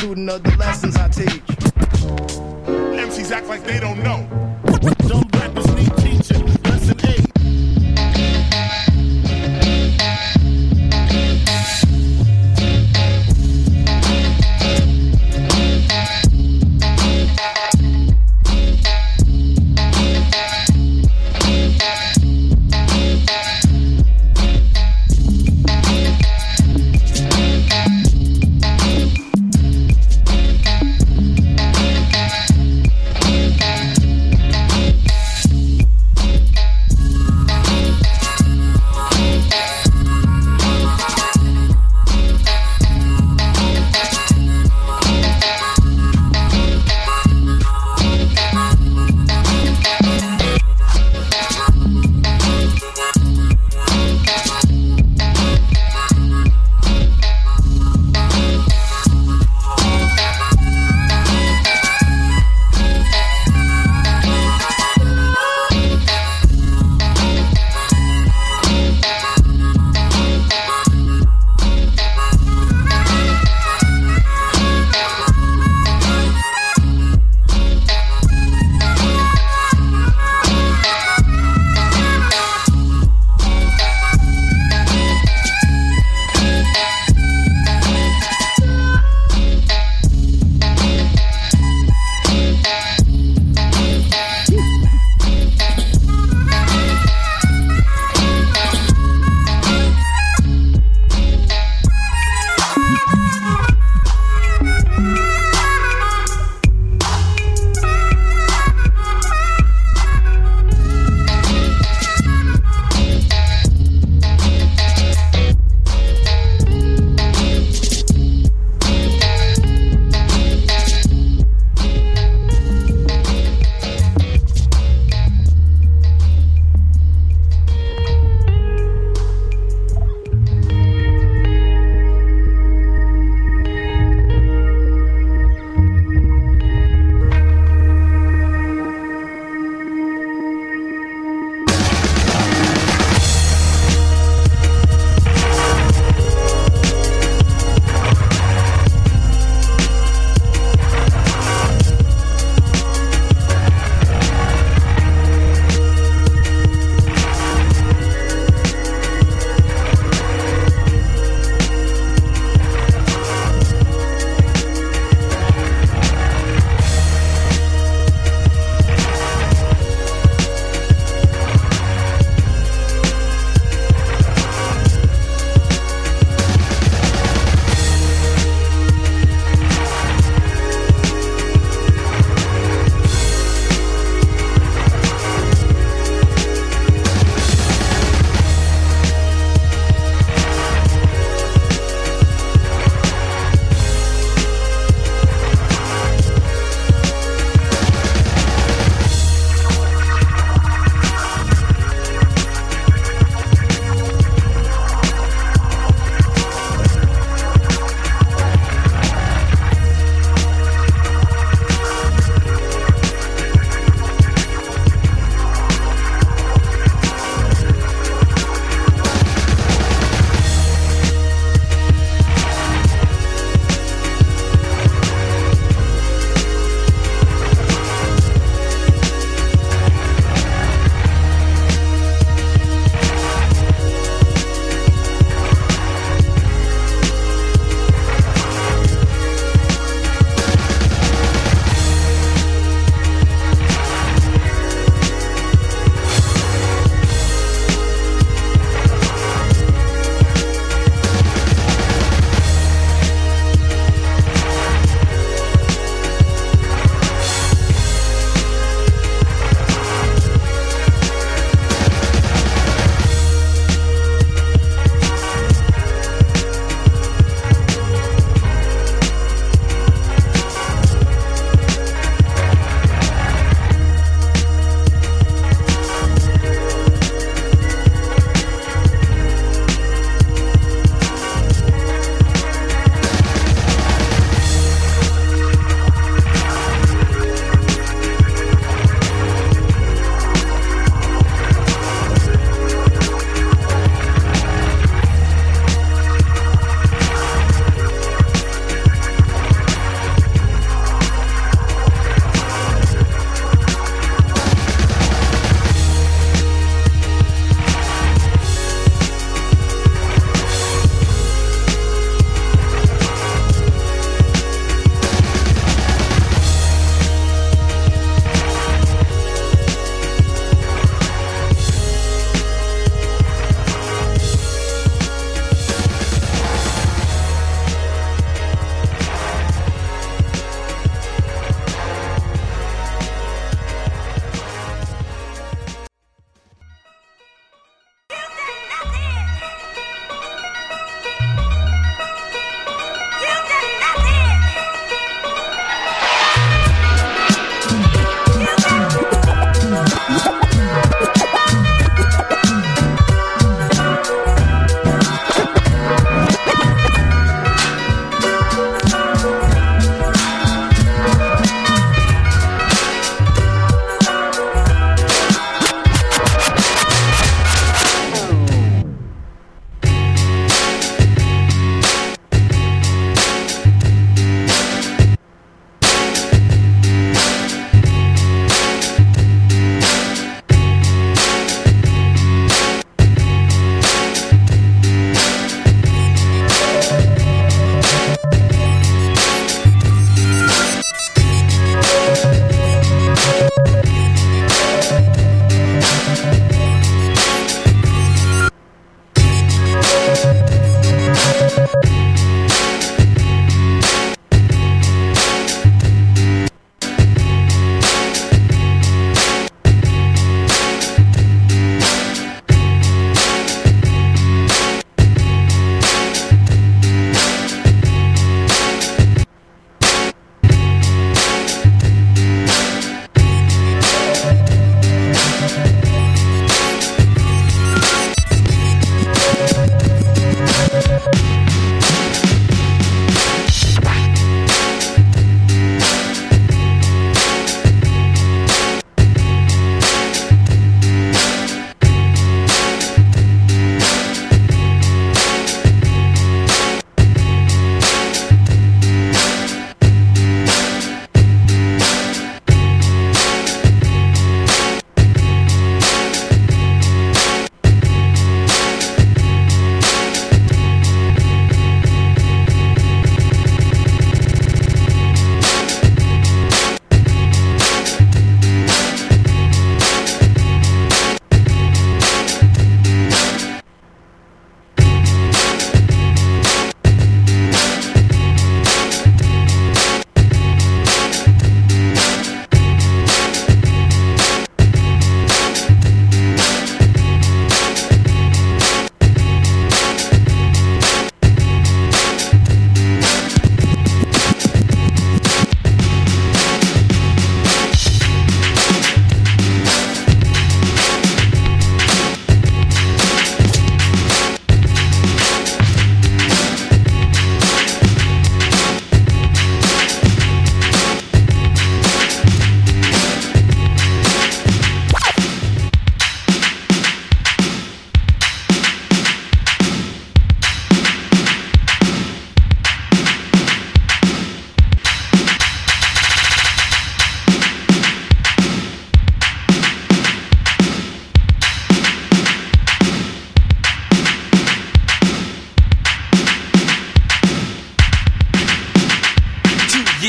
student of the lessons I teach. MCs act like they don't know. Dumb rappers need teaching. Lesson 8.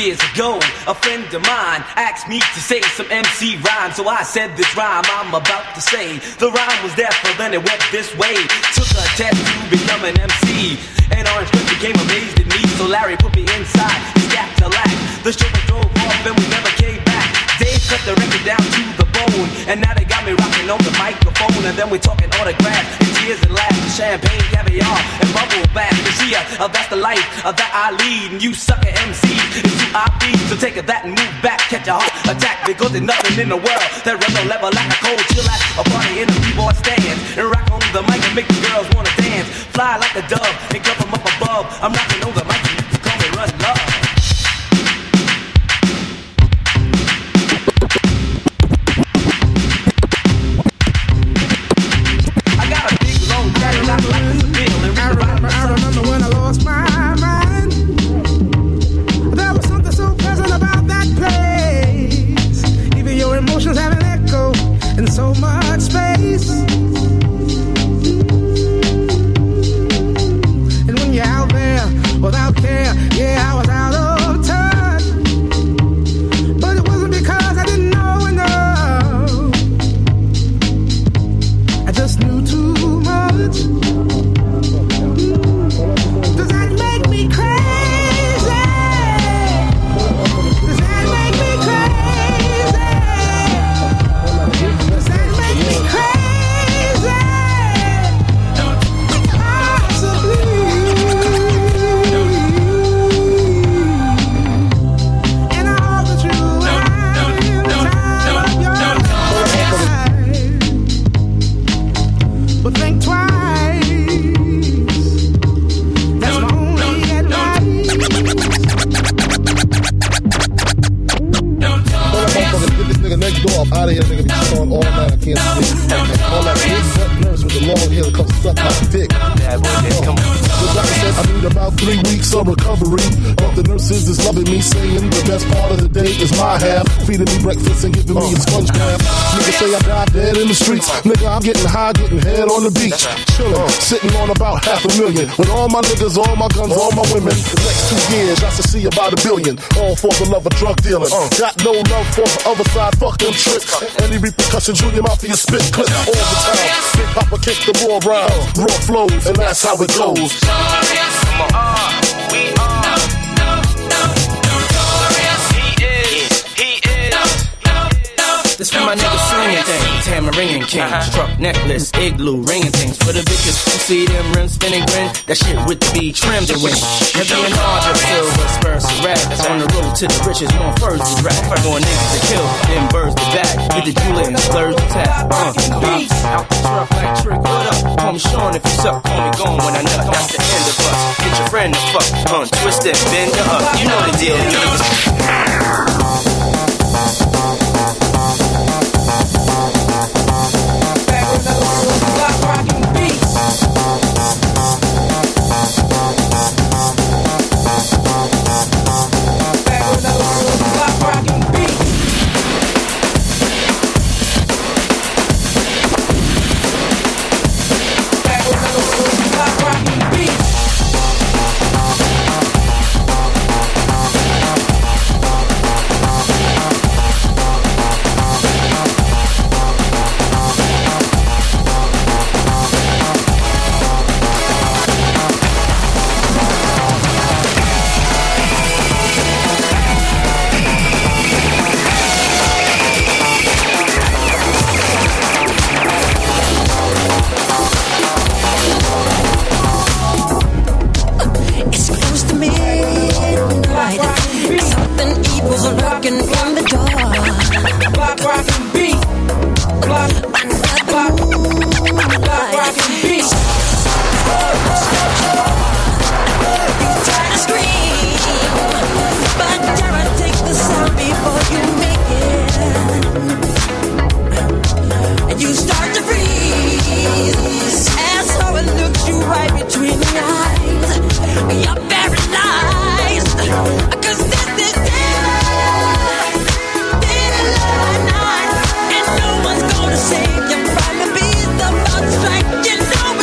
years ago, a friend of mine asked me to say some MC rhyme. So I said this rhyme I'm about to say. The rhyme was there, but then it went this way. Took a test to become an MC, and Orange Cliff became amazed at me. So Larry put me inside, he stacked a lack. The show drove off and we never came back. Dave cut the record down to the bone, and now they got me rocking on the microphone. And then we're talking autographs and tears and laughs, and champagne, caviar, and bubble bath. You see, that's the life that I lead, and you sucker MCs is who I feed. So take that and move back, catch a heart attack, because there's nothing in the world that runs no level like a cold chill at a party in a b-boy stand, and rock on the mic and make the girls wanna dance, fly like a dove and come from up above. I'm rocking on the mic and you can call me Run Love. I remember when I lost my mind. There was something so pleasant about that place. Even your emotions have an echo in so much space. And when you're out there without care, yeah, I was out of touch. But it wasn't because I didn't know enough. I just knew too much. Does that make me crazy? Does that make me crazy? Does that make me crazy? Possibly. And I hope that you and I in the time of your life. But think twice. Next door, I'm out of here, nigga. Be showing all night. I can't sleep. All that big butt nurse with the long hair that comes suck my dick. The doctor said I need about 3 weeks of recovery. But the nurses is loving me, saying the best part of the day is my half. Feeding me breakfast and giving me a sponge bath. Niggas say I died dead in the streets. Nigga, I'm getting high, getting head on the beach. Chillin', sitting on about $500,000. With all my niggas, all my guns, all my women. The next 2 years, I should see about $1 billion. All for the love of drug dealing. Got no love for the other side. Fuck them tricks. Any repercussions, Junior Mafia spit clip all the time. Big Papa kick the raw rhymes, raw flows, and that's how it goes. Come on. We are. He is. This for my niggas slinging things, tamarind king, truck necklace, igloo, ringing things. For the bitches who see them rims spinning grin, that shit with the B trimmed and wing. Heavy and larger, silver spurs to rap. On the road to the riches, more furs to rap. More niggas to kill, then birds to back. Hit the jeweler and splurge the tap. Beats out the truck like Trick, what up? Call me Sean if you suck, call me gone when I nut. That's the end of us. Get your friend to fuck, twist it, bend her up. You know the deal, niggas. Save you from the beast about striking. No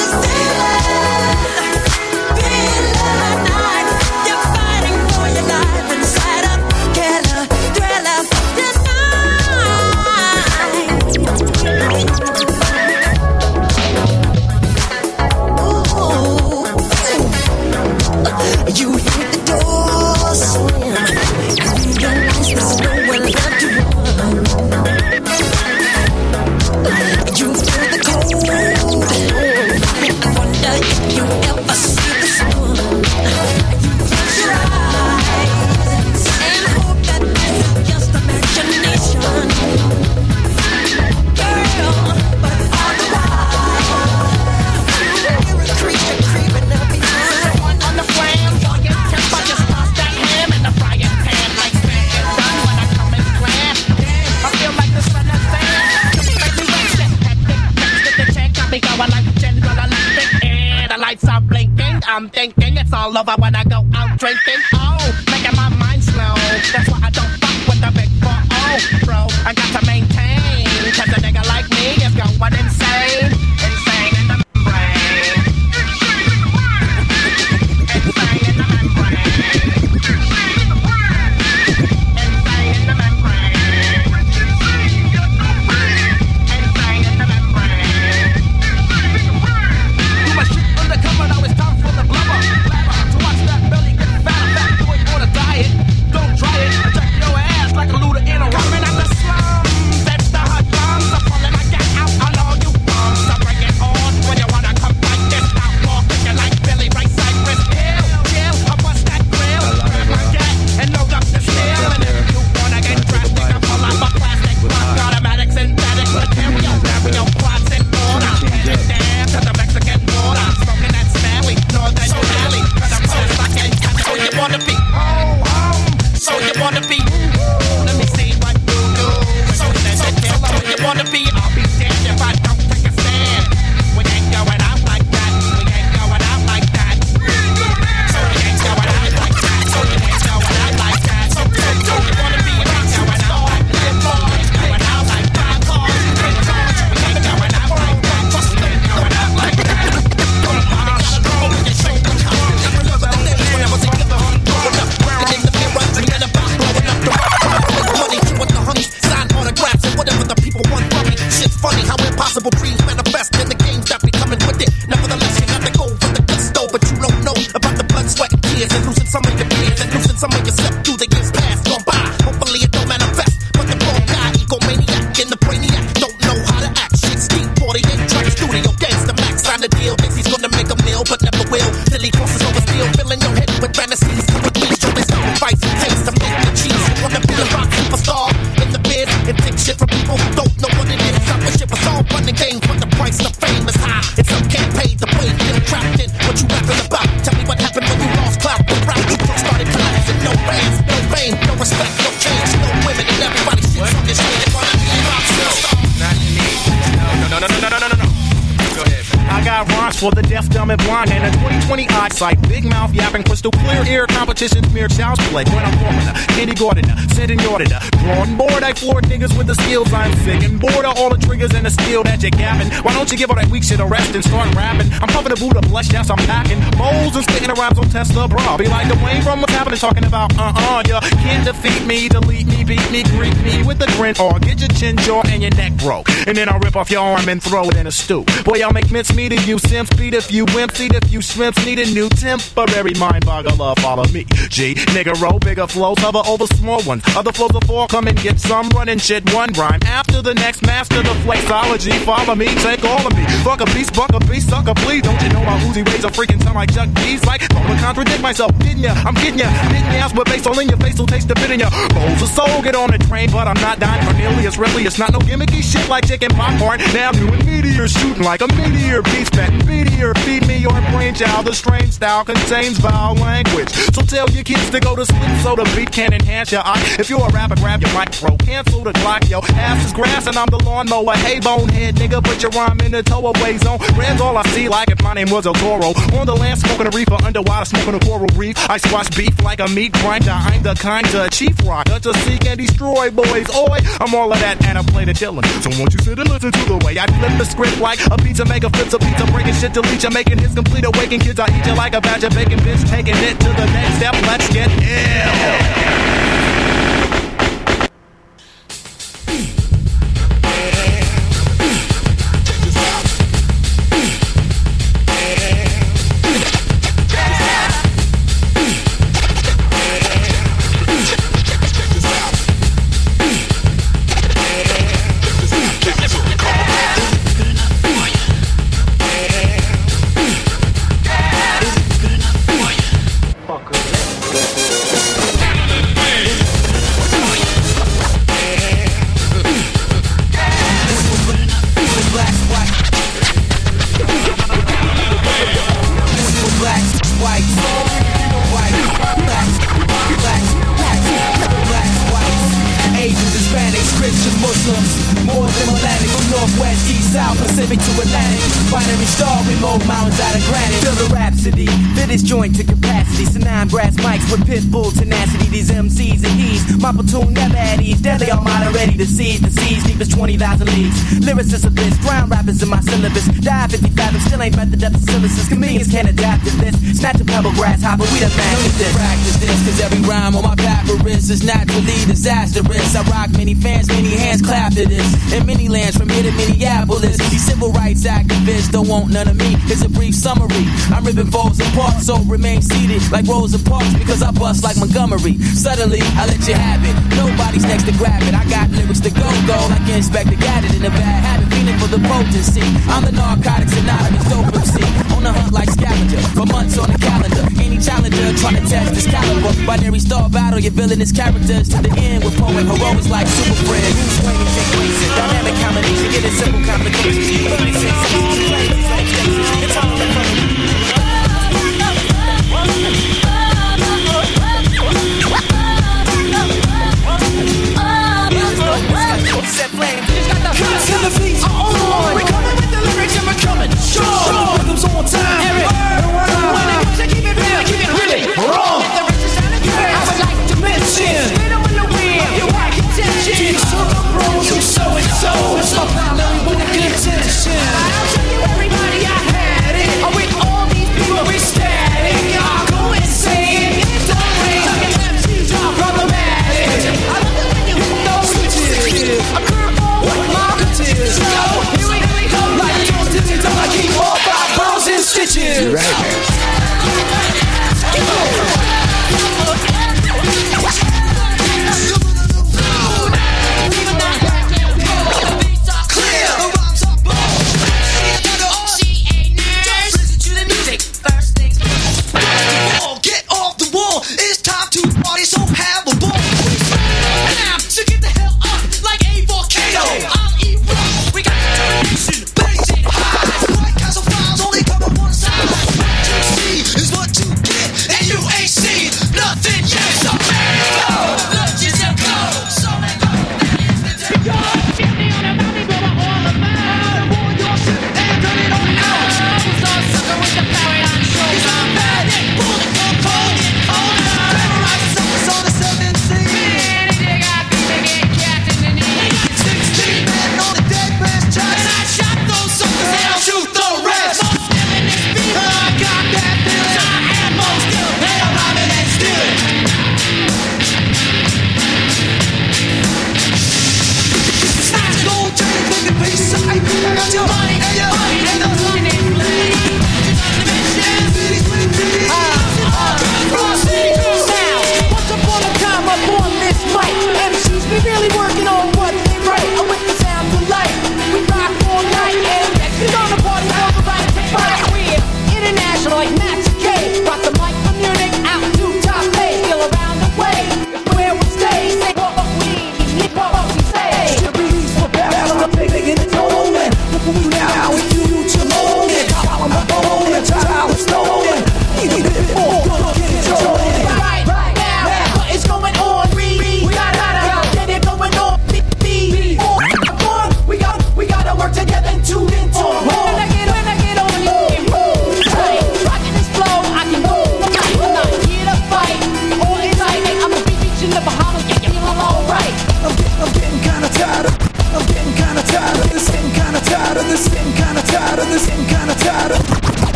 lights are blinking. I'm thinking it's all over when I go out drinking. Oh, making my mind slow. That's why I don't fuck with the big 4-0, bro. I got to maintain, cause a nigga like me is going insane. Insane in the membrane. Insane in the membrane. Insane in the membrane. Insane in the membrane. Do my shit undercover, now it's time for the blubber. To watch that belly get fat, do it on a diet. Don't try it, attack your ass like a looter in a ramen at the slums. That's the hot drums, I'm pulling my gat out on all you bums. I break it on when you wanna come like this. Outlaw, kicking like Billy Ray Cyrus. Chill, I bust that grill. Grab my gat and load up the steel. And if you wanna get drastic, I pull out my plastic. Automatic, synthetic material. Stereo, quads in order. Headed down to the Mexican border. Smoking that Stanley, Northern Valley. Cause I'm fast like a cat. So you wanna be so you wanna be let me see what you do. So you wanna be, I'll be damned if I don't take a stand. We ain't going out like that. We ain't going out like that. So we ain't going out like that. So we ain't going out like that. So you wanna be, we ain't going out like that. We ain't going out like that. We ain't going out like that. We ain't going out like that. Whatever the people want from me. Shit's funny how impossible dreams manifest in the games that be coming with it. Nevertheless, you got to go for the gusto, but you don't know about the blood, sweat, and tears, and losing some of your peers, and losing some of yourself through the years past gone by. Hopefully it don't manifest, but the wrong guy, egomaniac and the brainiac don't know how to act. Shit's deep, 48 track studio, gangsta max, sign the deal. Thinks he's gonna make a meal, but never will. Till he crosses over steel, filling your head with fantasies. Come with me, show me sacrifice, taste some meat and cheese. You wanna be a rock superstar in the biz and take shit from people who don't know what it is. I wish it was all fun and games, but the price of fame is high. It's some can't pay the way, feel trapped in what you rapping about. Tell me what happened when you lost clout. The rap you started collapsing. No fans, no fame, no respect, no change, no women, and everybody shits on this shit. Wanna be a rock star? Not me. No. Go ahead. I got rhymes for the deaf, dumb, and blind, and a 20/20 eyesight. Big mouth, yapping, crystal clear ear. Competition, smear, child's play. When I'm forming Kenny Gordon, sitting yarded. Drawing board, I floored niggas with the skills. I'm sick and bored of all the triggers and the skill that you're gapping. Why don't you give all that weak shit a rest and start rapping? I'm puffing the Buddha blush, yes, I'm packing bowls and spitting the rhymes on Tesla, bro. Be like the Wayne from what's happening, talking about, you can't defeat me, delete me, beat me, greet me with a grin, or get your chin jaw and your neck broke. And then I'll rip off your arm and throw it in a stew. Boy, I'll make mincemeat of you, simps, beat a few wimps, eat a few shrimps, need a new temporary mind boggler, follow me. G, nigga, roll bigger flows, hover over small ones. Other flows of four, come and get some, running shit, one rhyme after the next, master the flexology, follow me, take all of me. Fuck a beast, buck a beast, sucker, please. Don't you know my Uzi Rays a freaking sound like Chuck D's? Like, don't contradict myself, didn't ya? I'm getting ya, hitting your ass with bass all in your face, so taste the bit in ya. Bowls of soul, get on the train, but I'm not dying. Cornelius, really, it's not no gimmicky shit like chicken popcorn. Now I'm doing meteor, shooting like a meteor, beats back, meteor, feed me your brainchild. The strange style contains vowel language, so tell your kids to go to sleep so the beat can enhance your eye. If you're a rapper, grab your micro, cancel the clock, yo. Ass is grass and I'm the lawnmower. Hey, bonehead, nigga, put your rhyme in the towaway zone. Red's all I see, like if my name was El Toro. On the land, smoking a reefer, underwater, smoking a coral reef. I squash beef like a meat grinder. I'm the kind of chief rocker to seek and destroy, boys. Oi, I'm all of that and I play the chillin'. So won't you sit and listen to the way I flip the script like a pizza maker flips a pizza, breaking shit, delete you, making hits complete, awaken kids. I eat you like a batch of bacon, bitch, taking it to the next step. Let's get ill. Every star remote mountains out of granite. Feel the rhapsody, fit this joint to capacity. Sinine brass mics with pit bull tenacity. These MCs and E's, my platoon never at ease. Deadly Armada ready to seize the seas deep as 20,000 leagues. Lyricists abyss, drown rappers in my syllabus. Die 50 fathoms, still ain't met the depth of silicis. Chameleons can't adapt to this. Snatch a pebble, grasshopper, we the master this. Practice this, cause every rhyme on my papyrus is naturally disastrous. I rock many fans, many hands clap to this. In many lands from here to Minneapolis, these civil rights activists don't want none of me. It's a brief summary. I'm ripping foes apart, so remain seated like Rosa Parks because I bust like Montgomery. Suddenly, I let you have it. Nobody's next to grab it. I got lyrics to go like Inspector Gadget in a bad habit, feeling for the potency. I'm the Narcotics Anonymous dope MC, on the hunt like scavenger for months on the calendar. Any challenger trying to test this caliber. Binary star battle, your villainous characters to the end with poet heroics like Super Fred. Who's swinging, take places, dynamic combination, get a simple complications. It's all in front of me. Set flame. Cut to the beat. We're coming with the lyrics and we're coming. Sure. Rhythms on time. When it comes to keep it real, keep it really wrong. If the rest is sounding good, I would like to mention. Spit them in the wind. You want attention. Jinx on the road. You so and so. It's my family with a good intention. I'll tell you everybody I had it. With all these people we static. I'll go insane. It's the rain. Talking MCs are problematic. I love it when you hit those switches. A curveball with marketers. So here we go. Like Jones, don't I keep all 5 pearls and stitches.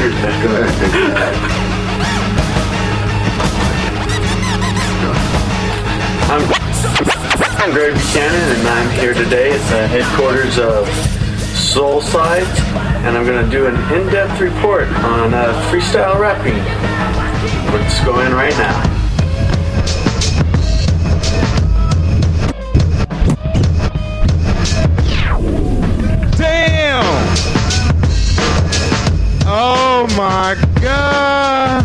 shirt. Go ahead. I'm Greg Buchanan, and I'm here today at the headquarters of Soul Sides, and I'm going to do an in-depth report on freestyle rapping. Let's go in right now. Damn! Oh my God!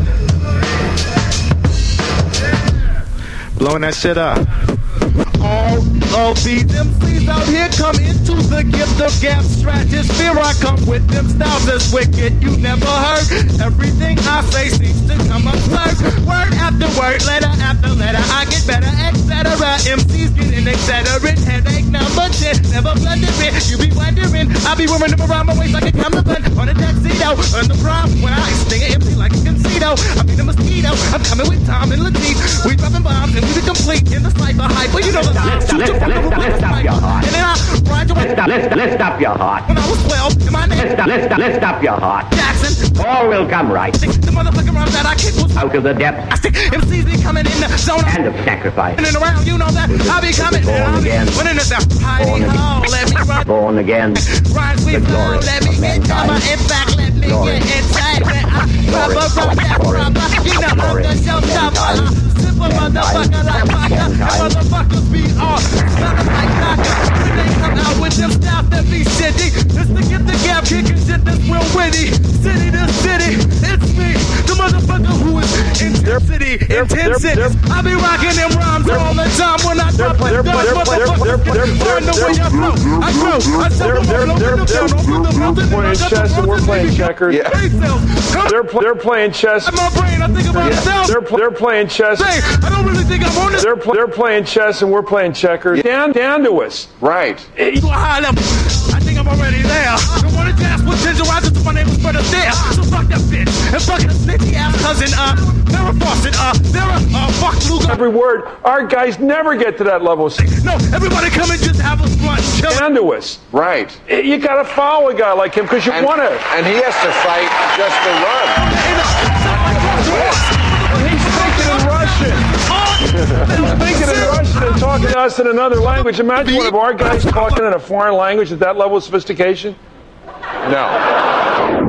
Blowing that shit up. All of these MCs out here come into the gift of gap stratosphere. I come with them styles that's wicked you never heard. Everything I say seems to come absurd. Word after word, letter after letter, I get better, etc. MCs getting etc. Headache number 10, never blundering. You be wondering, I be wearing them around my waist like a cameraman on a tuxedo. On the prom when I sting an MC like a concito. I mean a mosquito. I'm coming with Tom and Latif. We dropping bombs and we the complete in the cypher hyper. You know the Let's stop your heart. And then I ride your Let's stop your heart. When I was 12, in my name Let's stop your heart. Jackson. All will come right. The motherfucking rhymes that I kick was out of the depths. I stick MCs be coming in the zone and of sacrifice. And around, you know that I be coming born and again. Winning this out. Heidi ho, let me run. Born again. Rise we flow, let me get down. In fact, let me get inside. Rubber, you know I'm the showstopper. Simple motherfucker like vodka. And motherfuckers be all smelling like vodka. When they come out with them styles that be shitty, it's to get the gap kicking shit that's real witty. City to city, it's me, the motherfucker who is in their city, in 10 cities. I be rocking them rhymes all the time when I drop it. They're playing chess and we're playing checkers. Yeah. They're playing chess. My brain, I think about myself. They're playing chess. I don't really think I'm on this. They're playing chess and we're playing checkers. Down to us. Right. I think I'm already there. I want to dance with Ginger Rogers if my name was Brother there. So fuck that bitch and fuck that snitchy ass cousin. Farrah Fawcett. Fuck Luger. Every word. Our guys never get to that level. No, everybody come and just have a blunt. Down to us. Right. You got to follow a guy like him because you want to. And he has to fight just to run. He's speaking in Russian. He's speaking in Russian and talking to us in another language. Imagine one of our guys talking in a foreign language at that level of sophistication. No.